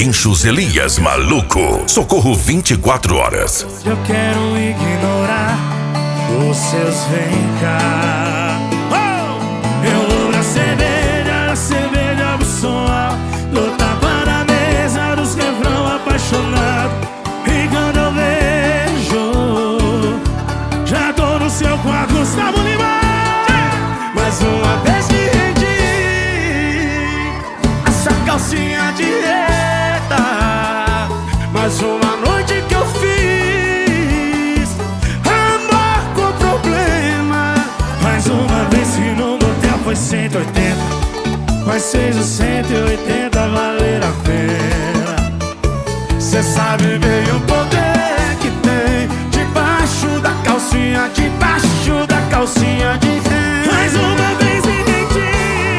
Guinchos Elias Maluco. Socorro 24 horas. Eu quero ignorar os seus vem cá. Eu vou na cerveja do som alto, do tapa na mesa dos refrão apaixonado. E quando eu vejo, já tô no seu quarto, Gustavo Lima. Mais uma vez que rendi a sua calcinha de reta. Mais uma noite que eu fiz amor com problema. Mais uma vez que no motel foi 180, mas fez os 180 valer a pena. Cê sabe bem o poder que tem debaixo da calcinha, debaixo da calcinha de renda. Mais uma vez me entendi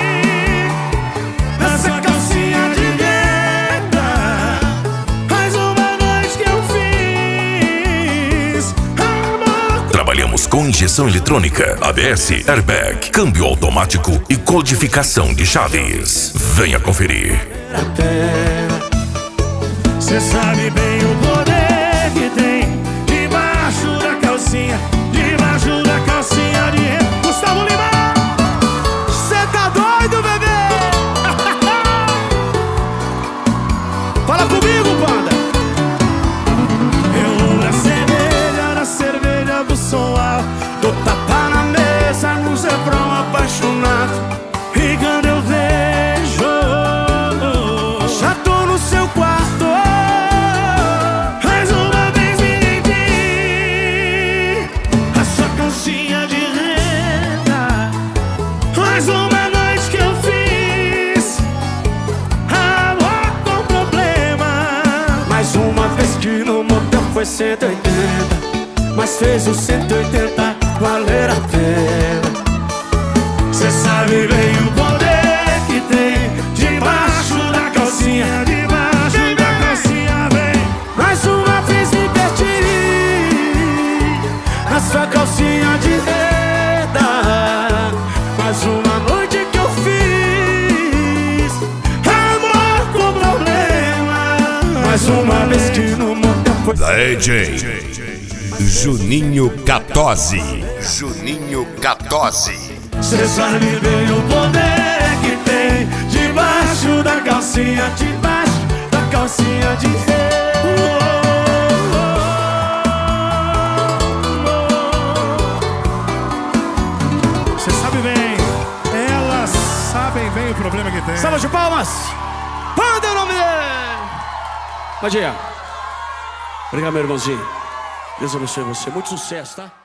nessa calcinha de renda. Mais uma noite que eu fiz amor. Trabalhamos com injeção eletrônica, ABS, airbag, câmbio automático e codificação de chaves. Venha conferir. Cê sabe bem o poder que tem debaixo da calcinha, debaixo da calcinha de renda. Gustavo Lima, cê tá doido, bebê? Fala comigo, banda. Eu vou na cerveja do som alto, do tapa na mesa, no refrão apaixonado. E quando eu vejo, já tô no seu quarto. Mais uma vez me rendi a sua calcinha de renda. Mais uma noite que eu fiz amor com problema. Mais uma vez que no motel foi 180, mas fez os 180 valer a pena. Cê sabe bem o poder que tem debaixo da calcinha, debaixo da calcinha, vem. Mais uma vez me perdi na sua calcinha de renda. Mais uma noite que eu fiz amor com problema. Mais uma vez que no motel foi DJ Juninho Catozzi. Juninho Catozzi. Cê sabe bem o poder que tem debaixo da calcinha, debaixo da calcinha de renda. Cê sabe bem, elas sabem bem o problema que tem. Salva de palmas! Banda é o nome dele! Bom dia. Obrigado, meu irmãozinho. Deus abençoe você. Muito sucesso, tá?